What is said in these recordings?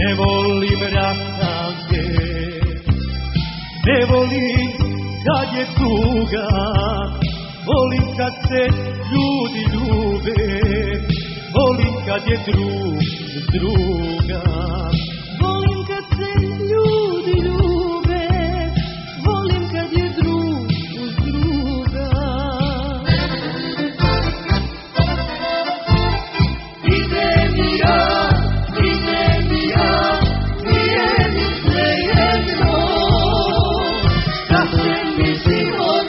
Ne volim rastanke, ne volim kad je tuga, volim kad se ljudi ljube, volim kad je drug uz druga. Volim kad se ljudi ljube, volim kad je drug uz druga. Idem i ja, nije mi svejedno, šta će mi život,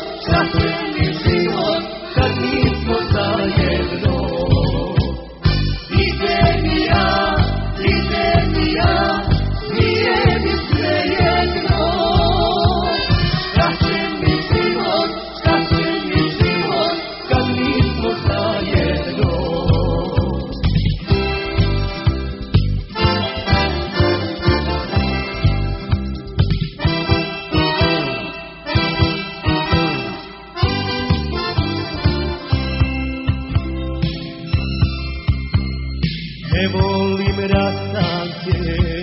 kad nismo zajedno. Idem i ja, nije mi svejedno, šta će mi život, kad nismo zajedno. Ne volim rastanke,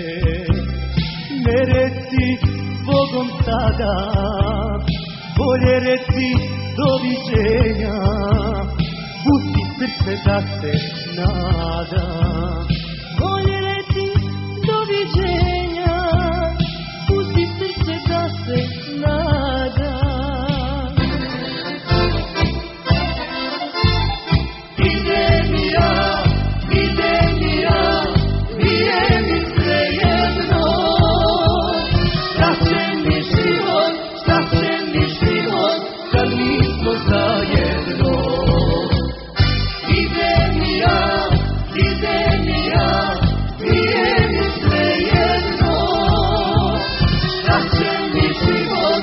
ne reci Bogom sada, bolje reci doviđenja, pusti srce da se nada. Bolje reci doviđenja, pusti srce da se nada. Idem i ja, nije mi svejedno, šta će mi život, kad nismo zajedno. Idem i ja, nije mi svejedno, šta će mi život,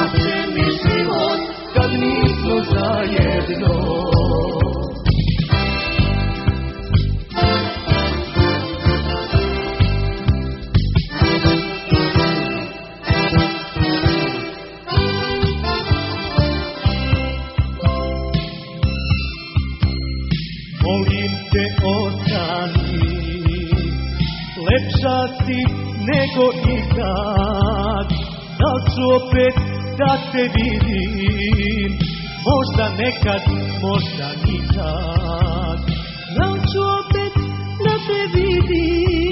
kad nismo zajedno. Molim te ostani, lepša si nego ikad, da ću opet da te vidim, možda nekad, možda nikad. Da ću opet da te vidim,